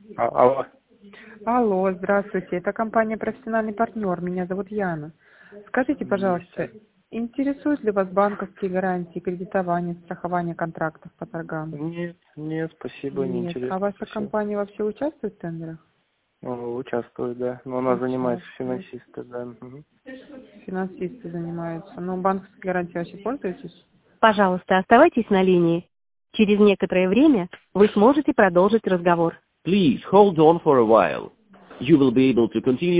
Алло. Алло, здравствуйте. Это компания «Профессиональный партнер». Меня зовут Яна. Скажите, пожалуйста, интересуют ли вас банковские гарантии, кредитование, страхование контрактов по торгам? Нет, спасибо, не Нет. интересно. А ваша Спасибо. компания вообще участвует в тендерах? Участвую, да. Но она занимается Участвует. финансистой, да. Мгм. Финансисты занимаются. Но банковские гарантии вообще пользуетесь? Пожалуйста, оставайтесь на линии. Через некоторое время вы сможете продолжить разговор. Please hold on for a while. You will be able to continue